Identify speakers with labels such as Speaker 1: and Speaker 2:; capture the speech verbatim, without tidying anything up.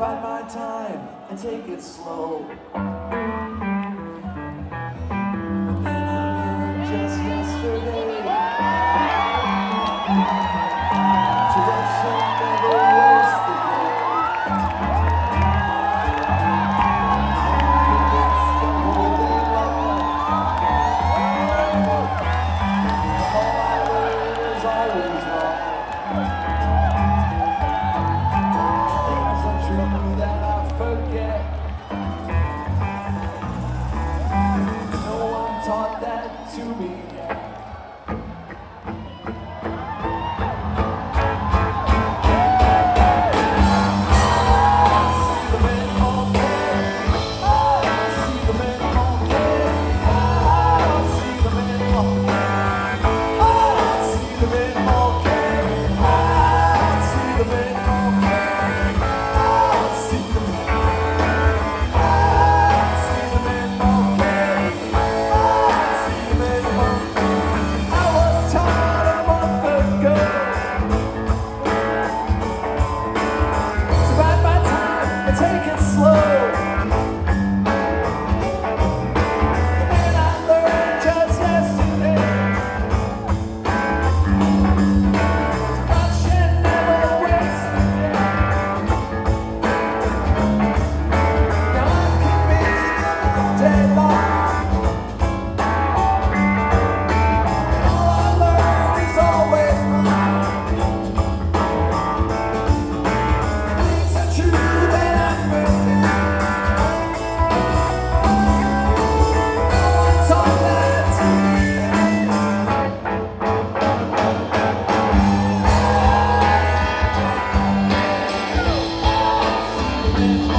Speaker 1: bide my time and take it slow. But then I learned just yesterday, tradition never wastes the day. It's the whole day long. All I learn is always wrong. There's a truth that I forget. No one taught that to me yet. See the men all day. See the men all day. See the men all day. See the men all day. See the men all day. See the men. See the men all day. See the men all day. I was taught a month ago to bide my time and take it slow. And I learned just yesterday, production never wastes the day. Now I'm convinced all day long. All I learn is always wrong. Things are true that I forget. No one taught that to me. See the men